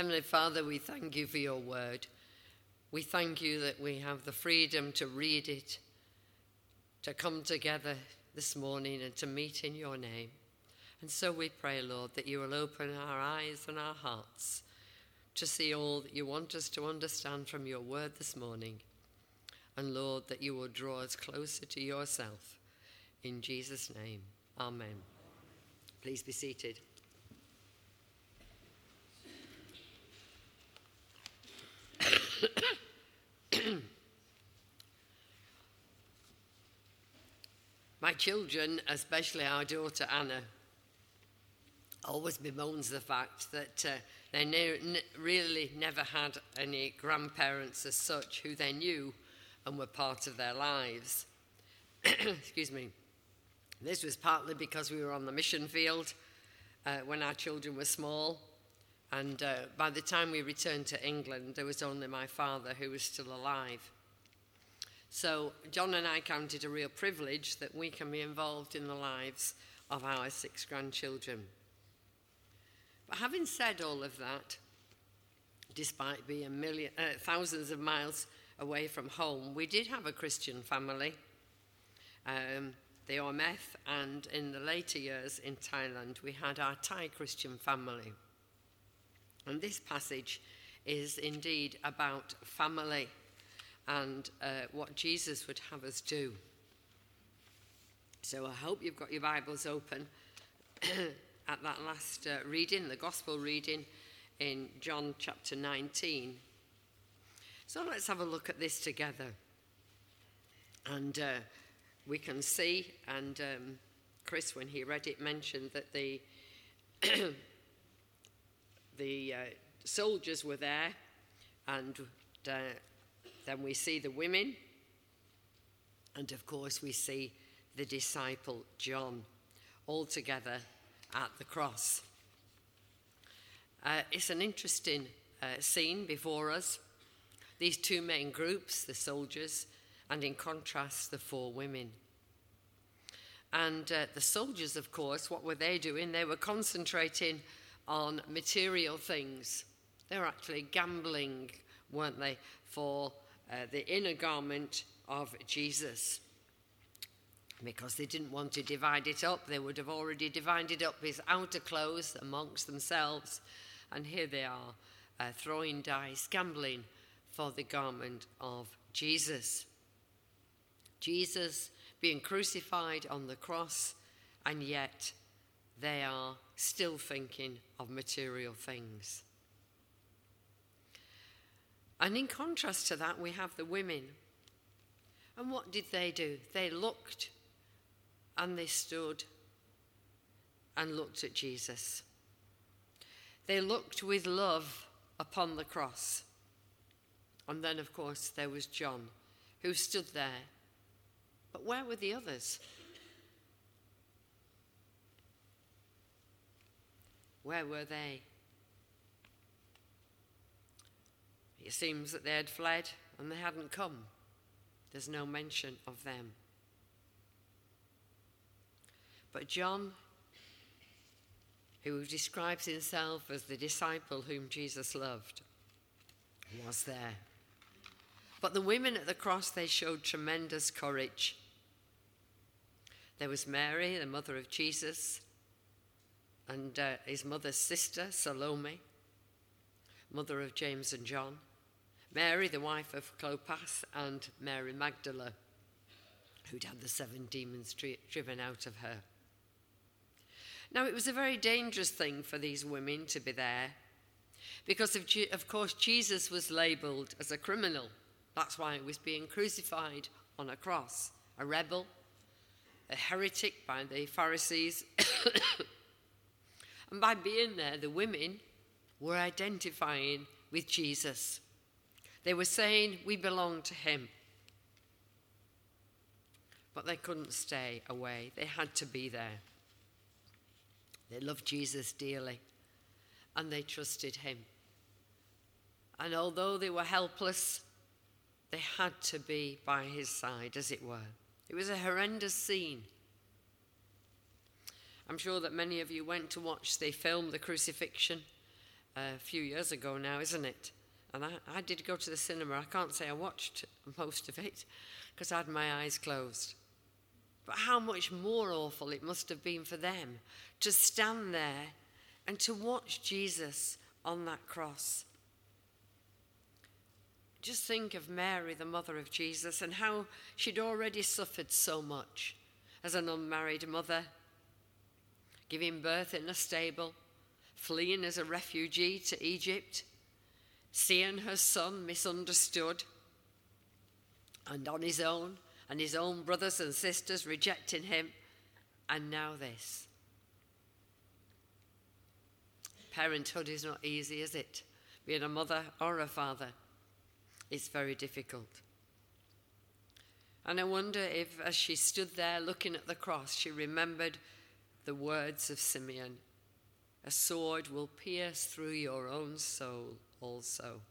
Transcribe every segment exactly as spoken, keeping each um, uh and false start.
Heavenly Father, we thank you for your word. We thank you that we have the freedom to read it, to come together this morning and to meet in your name. And so we pray, Lord, that you will open our eyes and our hearts to see all that you want us to understand from your word this morning. And Lord, that you will draw us closer to yourself. In Jesus' name, amen. Please be seated. My children, especially our daughter Anna, always bemoans the fact that uh, they ne- ne- really never had any grandparents as such who they knew and were part of their lives. Excuse me. This was partly because we were on the mission field uh, when our children were small, and uh, by the time we returned to England, there was only my father who was still alive. So John and I counted it a real privilege that we can be involved in the lives of our six grandchildren. But having said all of that, despite being million, uh, thousands of miles away from home, we did have a Christian family, um, the O M F, and in the later years in Thailand, we had our Thai Christian family. And this passage is indeed about family and uh, what Jesus would have us do. So I hope you've got your Bibles open at that last uh, reading, the Gospel reading in John chapter nineteen. So let's have a look at this together. And uh, we can see, and um, Chris, when he read it, mentioned that the, the uh, soldiers were there, and uh, then we see the women, and of course we see the disciple John, all together at the cross. Uh, it's an interesting uh, scene before us. These two main groups, the soldiers, and in contrast, the four women. And uh, the soldiers, of course, what were they doing? They were concentrating on material things. They were actually gambling, weren't they, for uh, the inner garment of Jesus. Because they didn't want to divide it up. They would have already divided up his outer clothes amongst themselves. And here they are, uh, throwing dice, gambling for the garment of Jesus. Jesus being crucified on the cross, and yet they are still thinking of material things. And in contrast to that, we have the women. And what did they do? They looked and they stood and looked at Jesus. They looked with love upon the cross. And then, of course, there was John, who stood there. But where were the others? Where were they? It seems that they had fled and they hadn't come. There's no mention of them. But John, who describes himself as the disciple whom Jesus loved, was there. But the women at the cross, they showed tremendous courage. There was Mary, the mother of Jesus, and uh, his mother's sister, Salome, mother of James and John. Mary, the wife of Clopas, and Mary Magdalene, who'd had the seven demons tri- driven out of her. Now, it was a very dangerous thing for these women to be there, because of, G- of course Jesus was labelled as a criminal. That's why he was being crucified on a cross. A rebel, a heretic by the Pharisees. And by being there, the women were identifying with Jesus. They were saying, we belong to him. But they couldn't stay away. They had to be there. They loved Jesus dearly, and they trusted him. And although they were helpless, they had to be by his side, as it were. It was a horrendous scene. I'm sure that many of you went to watch the film, The Crucifixion, a few years ago now, isn't it? And I, I did go to the cinema. I can't say I watched most of it because I had my eyes closed. But how much more awful it must have been for them to stand there and to watch Jesus on that cross. Just think of Mary, the mother of Jesus, and how she'd already suffered so much as an unmarried mother, giving birth in a stable, fleeing as a refugee to Egypt, seeing her son misunderstood and on his own, and his own brothers and sisters rejecting him, and now this. Parenthood is not easy, is it? Being a mother or a father, it's very difficult. And I wonder if, as she stood there looking at the cross, she remembered the words of Simeon. A sword will pierce through your own soul also.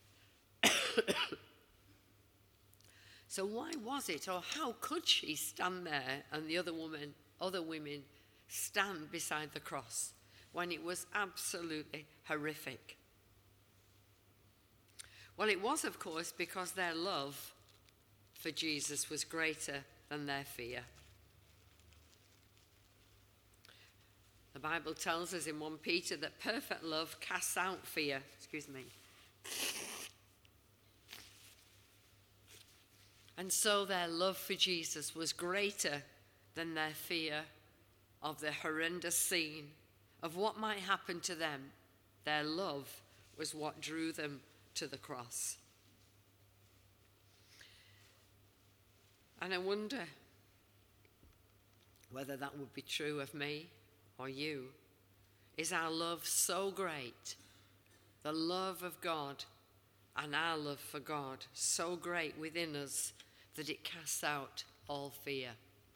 So why was it, or how could she stand there and the other woman, other women stand beside the cross when it was absolutely horrific? Well, it was, of course, because their love for Jesus was greater than their fear. The Bible tells us in First Peter that perfect love casts out fear. Excuse me. And so their love for Jesus was greater than their fear of the horrendous scene, of what might happen to them. Their love was what drew them to the cross. And I wonder whether that would be true of me or you. Is our love so great, the love of God and our love for God so great within us that it casts out all fear?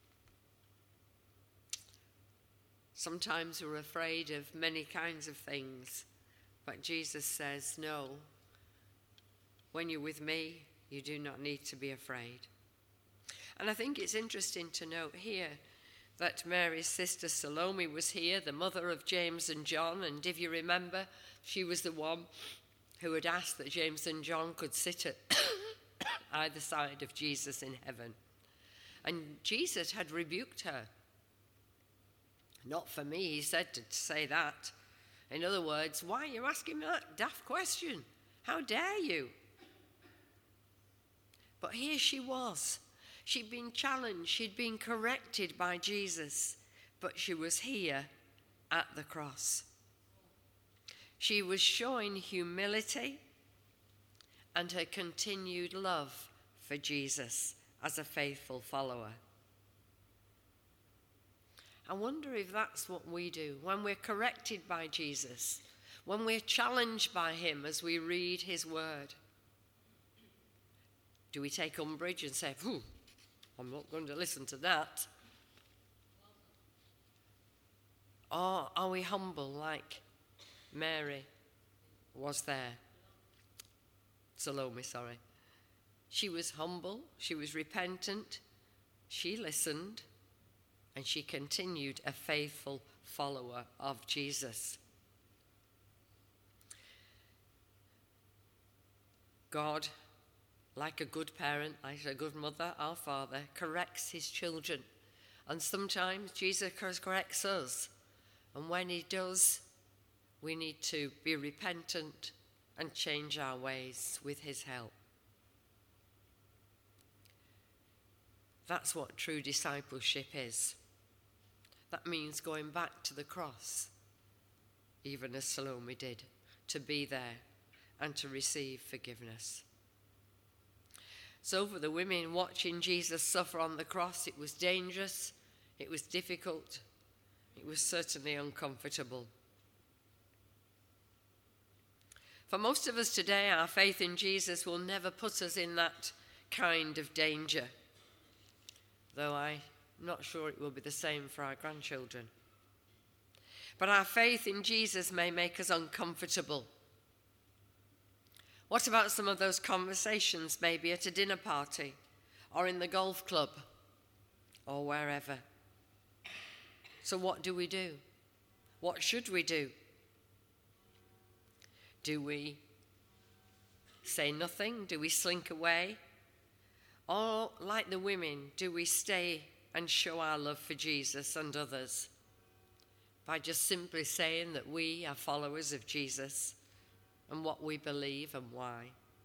Sometimes we're afraid of many kinds of things, but Jesus says, no, when you're with me, you do not need to be afraid. And I think it's interesting to note here that Mary's sister Salome was here, the mother of James and John, and if you remember, she was the one who had asked that James and John could sit at either side of Jesus in heaven. And Jesus had rebuked her. Not for me, he said, to say that. In other words, why are you asking me that daft question? How dare you? But here she was. She'd been challenged, she'd been corrected by Jesus, but she was here at the cross. She was showing humility and her continued love for Jesus as a faithful follower. I wonder if that's what we do when we're corrected by Jesus, when we're challenged by him as we read his word. Do we take umbrage and say, hmm, I'm not going to listen to that? Or are we humble like Mary was there? Salome, sorry. She was humble, she was repentant, she listened, and she continued a faithful follower of Jesus. God, like a good parent, like a good mother, our Father, corrects his children. And sometimes Jesus corrects us. And when he does, we need to be repentant and change our ways with his help. That's what true discipleship is. That means going back to the cross, even as Salome did, to be there and to receive forgiveness. So for the women watching Jesus suffer on the cross, it was dangerous, it was difficult, it was certainly uncomfortable. For most of us today, our faith in Jesus will never put us in that kind of danger, though I'm not sure it will be the same for our grandchildren. But our faith in Jesus may make us uncomfortable. What about some of those conversations, maybe at a dinner party or in the golf club or wherever? So what do we do? What should we do? Do we say nothing? Do we slink away? Or, like the women, do we stay and show our love for Jesus and others by just simply saying that we are followers of Jesus and what we believe and why?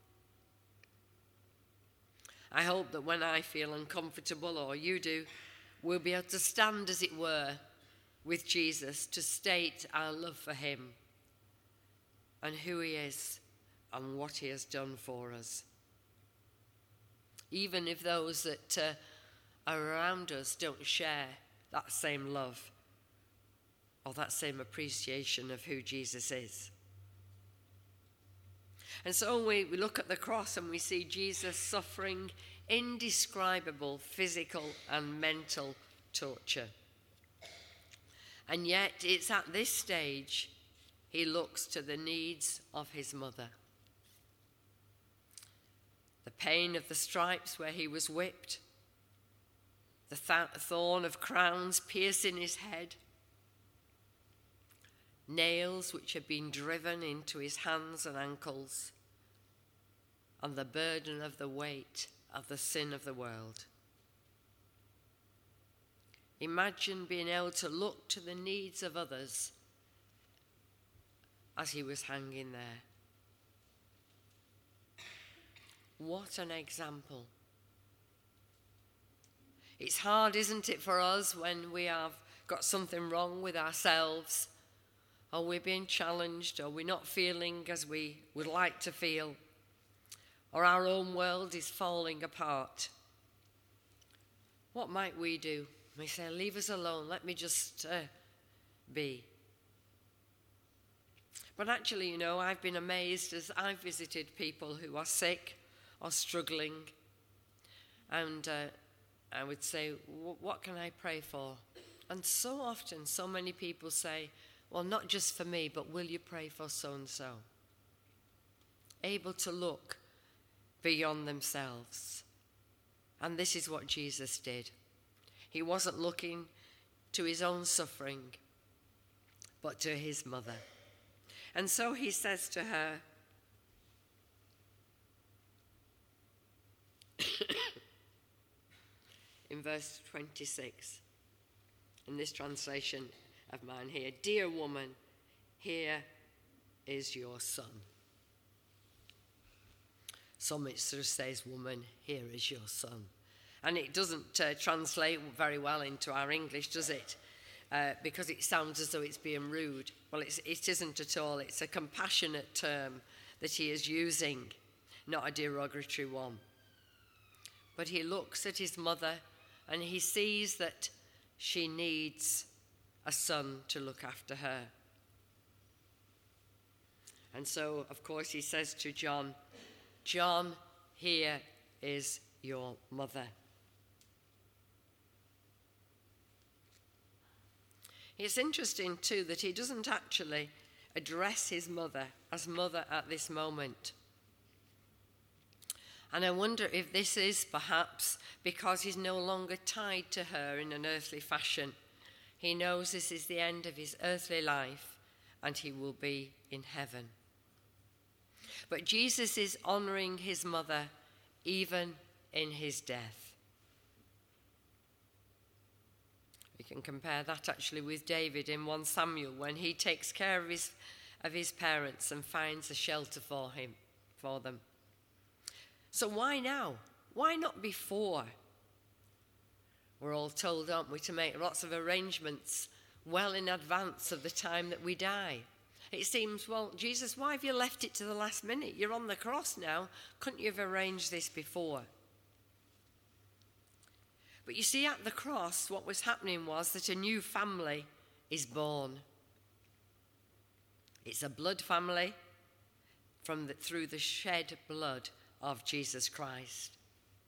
I hope that when I feel uncomfortable, or you do, we'll be able to stand, as it were, with Jesus to state our love for him and who he is and what he has done for us. Even if those that uh, are around us don't share that same love or that same appreciation of who Jesus is. And so we, we look at the cross and we see Jesus suffering indescribable physical and mental torture. And yet it's at this stage he looks to the needs of his mother. The pain of the stripes where he was whipped, the th- thorn of crowns piercing his head, nails which had been driven into his hands and ankles, and the burden of the weight of the sin of the world. Imagine being able to look to the needs of others as he was hanging there. What an example. It's hard, isn't it, for us when we have got something wrong with ourselves, or we're being challenged, or we're not feeling as we would like to feel, or our own world is falling apart. What might we do? We say, leave us alone, let me just uh, be. But actually, you know, I've been amazed as I've visited people who are sick or struggling, and uh, I would say, what can I pray for? And so often, so many people say, well, not just for me, but will you pray for so-and-so? Able to look beyond themselves. And this is what Jesus did. He wasn't looking to his own suffering, but to his mother. And so he says to her, in verse twenty-six, in this translation of mine here, dear woman, here is your son. Some it sort of says, woman, here is your son. And it doesn't uh, translate very well into our English, does it? Uh, because it sounds as though it's being rude. Well, it's, it isn't at all. It's a compassionate term that he is using, not a derogatory one. But he looks at his mother and he sees that she needs a son to look after her. And so, of course, he says to John, John, here is your mother. It's interesting, too, that he doesn't actually address his mother as mother at this moment. And I wonder if this is perhaps because he's no longer tied to her in an earthly fashion. He knows this is the end of his earthly life and he will be in heaven. But Jesus is honoring his mother even in his death. We can compare that actually with David in First Samuel when he takes care of his, of his parents and finds a shelter for him, for them. So why now? Why not before? We're all told, aren't we, to make lots of arrangements well in advance of the time that we die. It seems, well, Jesus, why have you left it to the last minute? You're on the cross now. Couldn't you have arranged this before? But you see, at the cross, what was happening was that a new family is born. It's a blood family from the, through the shed blood of Jesus Christ.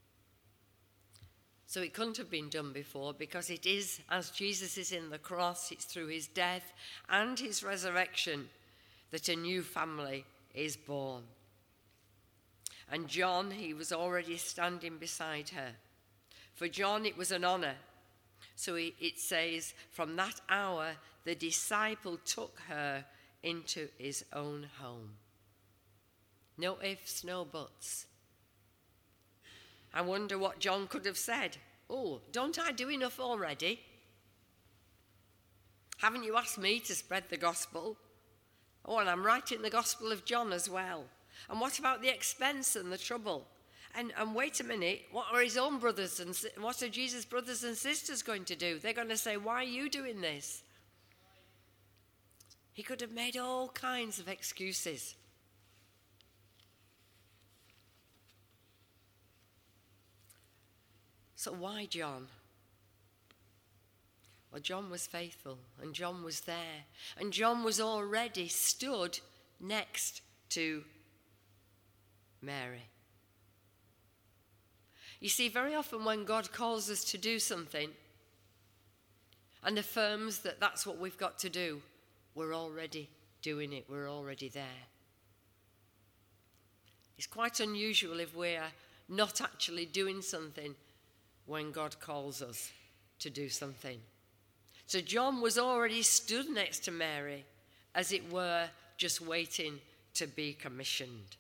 So it couldn't have been done before because it is, as Jesus is in the cross, it's through his death and his resurrection that a new family is born. And John, he was already standing beside her. For John, it was an honor. So it says, from that hour, the disciple took her into his own home. No ifs, no buts. I wonder what John could have said. Oh, don't I do enough already? Haven't you asked me to spread the gospel? Oh, and I'm writing the Gospel of John as well. And what about the expense and the trouble? And, and wait a minute, what are his own brothers and what are Jesus' brothers and sisters going to do? They're going to say, why are you doing this? He could have made all kinds of excuses. So why John? Well, John was faithful, and John was there, and John was already stood next to Mary. You see, very often when God calls us to do something and affirms that that's what we've got to do, we're already doing it, we're already there. It's quite unusual if we're not actually doing something when God calls us to do something. So John was already stood next to Mary, as it were, just waiting to be commissioned.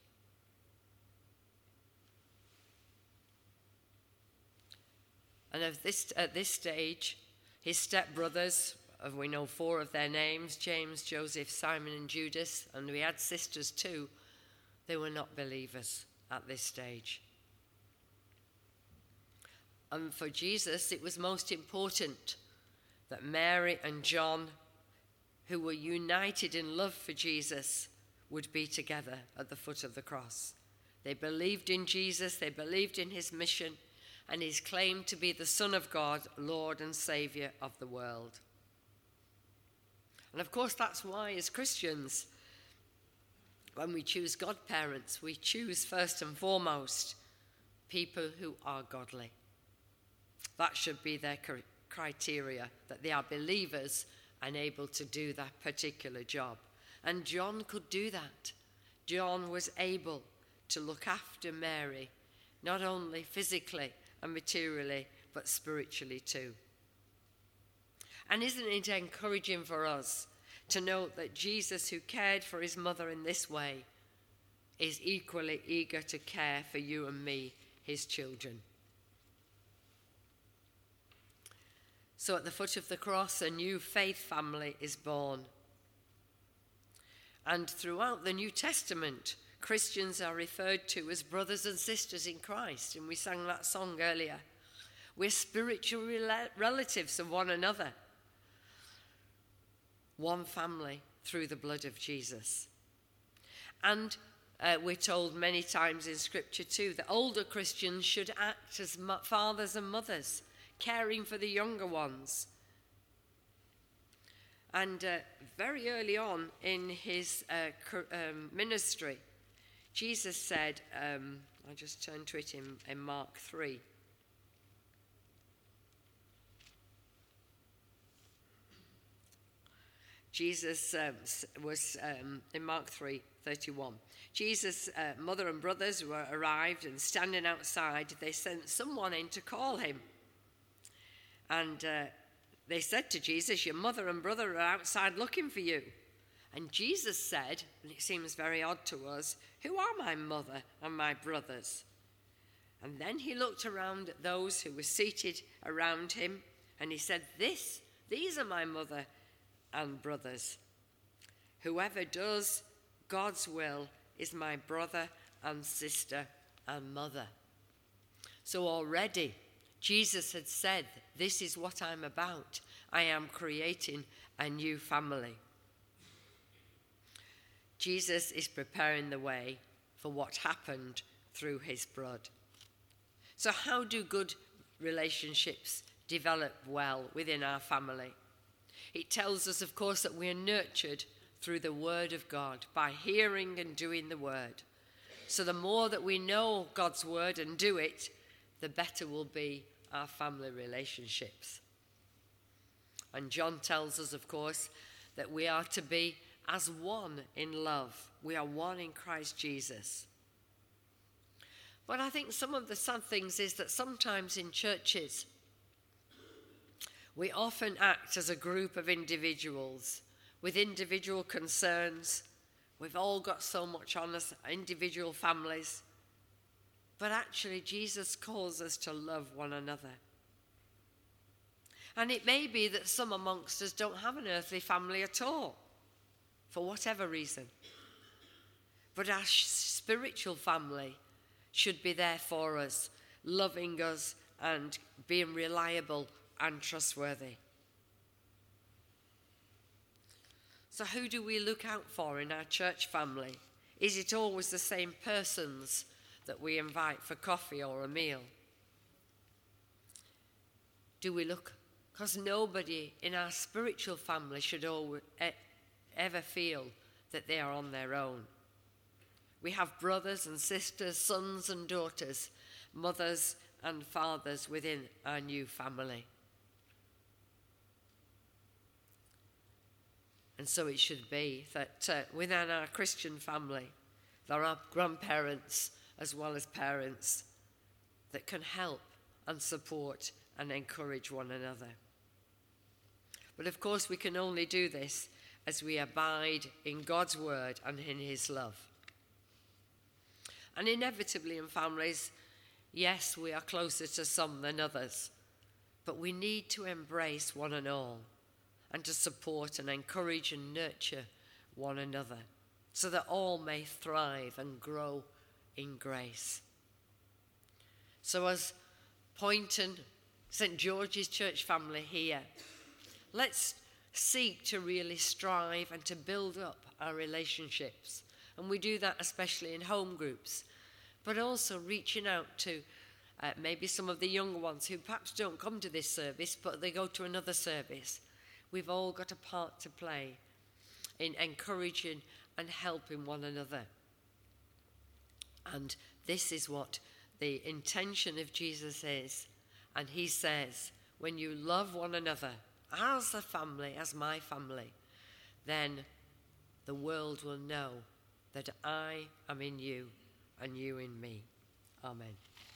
And at this, at this stage, his stepbrothers, we know four of their names, James, Joseph, Simon and Judas, and we had sisters too, they were not believers at this stage. And for Jesus, it was most important that Mary and John, who were united in love for Jesus, would be together at the foot of the cross. They believed in Jesus, they believed in his mission, and his claim to be the Son of God, Lord and Saviour of the world. And of course, that's why as Christians, when we choose godparents, we choose first and foremost people who are godly. That should be their criteria, that they are believers and able to do that particular job. And John could do that. John was able to look after Mary, not only physically and materially, but spiritually too. And isn't it encouraging for us to note that Jesus, who cared for his mother in this way, is equally eager to care for you and me, his children? So at the foot of the cross, a new faith family is born. And throughout the New Testament, Christians are referred to as brothers and sisters in Christ, and we sang that song earlier. We're spiritual rel- relatives of one another. One family through the blood of Jesus. And uh, we're told many times in Scripture too that older Christians should act as mo- fathers and mothers, caring for the younger ones. And uh, very early on in his uh, um, ministry, Jesus said, um, I just turned to it in, in Mark three. Jesus um, was um, in Mark three thirty-one. Jesus' uh, mother and brothers were arrived, and standing outside, they sent someone in to call him. And uh, they said to Jesus, your mother and brother are outside looking for you. And Jesus said, and it seems very odd to us, who are my mother and my brothers? And then he looked around at those who were seated around him, and he said, this, these are my mother and brothers. Whoever does God's will is my brother and sister and mother. So already Jesus had said, this is what I'm about. I am creating a new family. Jesus is preparing the way for what happened through his blood. So how do good relationships develop well within our family? It tells us, of course, that we are nurtured through the word of God, by hearing and doing the word. So the more that we know God's word and do it, the better will be our family relationships. And John tells us, of course, that we are to be as one in love. We are one in Christ Jesus. But I think some of the sad things is that sometimes in churches, we often act as a group of individuals with individual concerns, We've all got so much on us, individual families. But actually, Jesus calls us to love one another. And it may be that some amongst us don't have an earthly family at all, for whatever reason. But our spiritual family should be there for us, loving us and being reliable and trustworthy. So who do we look out for in our church family? Is it always the same persons that we invite for coffee or a meal? Do we look? Because nobody in our spiritual family should always, ever feel that they are on their own. We have brothers and sisters, sons and daughters, mothers and fathers within our new family. And so it should be that uh, within our Christian family, there are grandparents as well as parents that can help and support and encourage one another. But of course, we can only do this as we abide in God's word and in his love. And inevitably in families, yes, we are closer to some than others, but we need to embrace one and all, and to support and encourage and nurture one another so that all may thrive and grow in grace. So as Poynton, Saint George's Church family here, let's seek to really strive and to build up our relationships. And we do that especially in home groups, but also reaching out to uh, maybe some of the younger ones who perhaps don't come to this service, but they go to another service. We've all got a part to play in encouraging and helping one another. And this is what the intention of Jesus is. And he says, when you love one another as a family, as my family, then the world will know that I am in you and you in me. Amen.